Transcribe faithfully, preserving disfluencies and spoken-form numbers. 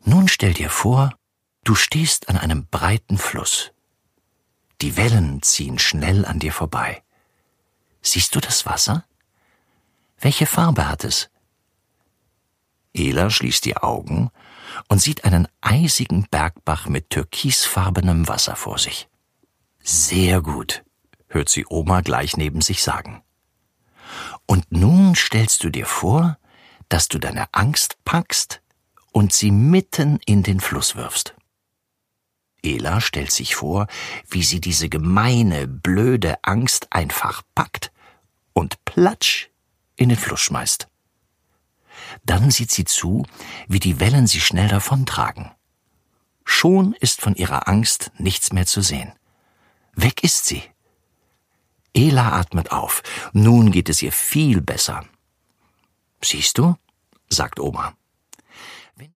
Nun stell dir vor, du stehst an einem breiten Fluss. Die Wellen ziehen schnell an dir vorbei. Siehst du das Wasser? Welche Farbe hat es? Ela schließt die Augen und sieht einen eisigen Bergbach mit türkisfarbenem Wasser vor sich. Sehr gut, hört sie Oma gleich neben sich sagen. Und nun stellst du dir vor, dass du deine Angst packst und sie mitten in den Fluss wirfst. Ela stellt sich vor, wie sie diese gemeine, blöde Angst einfach packt und platsch in den Fluss schmeißt. Dann sieht sie zu, wie die Wellen sie schnell davontragen. Schon ist von ihrer Angst nichts mehr zu sehen. Weg ist sie. Ela atmet auf. Nun geht es ihr viel besser. »Siehst du?«, sagt Oma.